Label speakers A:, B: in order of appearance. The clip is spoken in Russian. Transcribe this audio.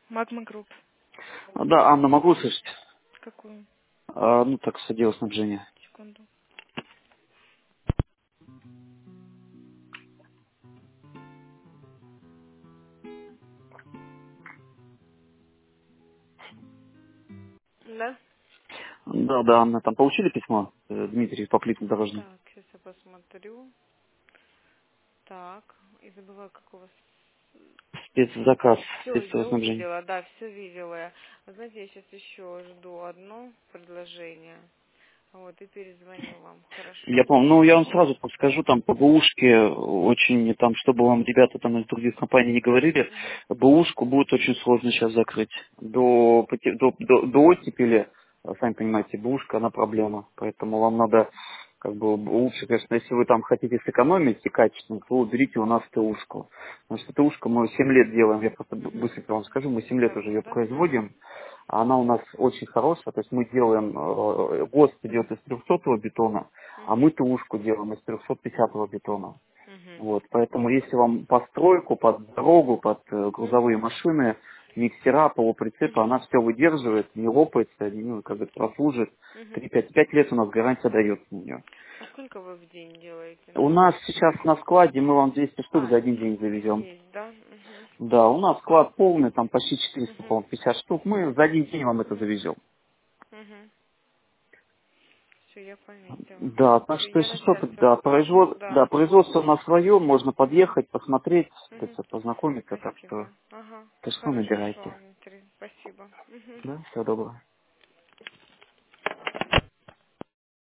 A: Магма Групп.
B: Да, Анна, могу услышать?
A: Какую?
B: Ну, так, с отдела снабжения.
A: Секунду. Да?
B: Да, да, Анна, там получили письмо? Дмитрий по плитам дорожным.
A: Так, сейчас я посмотрю. Так, и забываю, как у вас...
B: Спецзаказ,
A: Все,
B: средства
A: я
B: снабжения.
A: увидела, да, все видела я. Вы знаете, я сейчас еще жду одно предложение. Вот, и перезвоню вам.
B: Я
A: Хорошо?
B: помню, ну, я вам сразу подскажу, там, по БУшке, очень, там, чтобы вам ребята там из других компаний не говорили,
A: Угу.
B: БУшку будет очень сложно сейчас закрыть.
A: Угу.
B: До оттепели, сами понимаете, БУшка, она проблема. Поэтому вам надо, как бы, лучше, конечно, если вы там хотите сэкономить и качественно, то берите у нас ТУшку. Потому что ТУшку мы 7 лет делаем, я просто
A: Угу.
B: быстренько вам скажу, мы 7 лет уже
A: Хорошо,
B: ее
A: да? Угу.
B: производим. Она у нас очень хорошая, то есть мы делаем, ГОСТ идет из 300 бетона, а
A: Угу.
B: мы ТУшку делаем из 350 бетона.
A: Угу.
B: Вот, поэтому если вам по стройку, под дорогу, под грузовые
A: Угу.
B: машины, миксера, полуприцепы,
A: Угу.
B: она все выдерживает, не лопается, ну, как бы прослужит.
A: Угу.
B: 3-5 лет у нас гарантия дается на нее.
A: А сколько вы в день делаете?
B: У нас сейчас на складе мы вам 200 штук
A: А,
B: за один день завезем.
A: есть, да? Угу.
B: Да, у нас склад полный, там почти 400,
A: Угу.
B: по-моему, 50 штук. Мы за один день вам это завезем.
A: Угу. Все, я пометила.
B: Да, так
A: Все,
B: что
A: я
B: если
A: на
B: что-то,
A: час скажу,
B: да,
A: да.
B: производство на свое, можно подъехать, посмотреть, то
A: Угу.
B: есть познакомиться, так что,
A: Спасибо. Ага.
B: то что
A: Хорошо,
B: набирайте.
A: Дмитрий. Спасибо. Угу.
B: Да, всего доброго.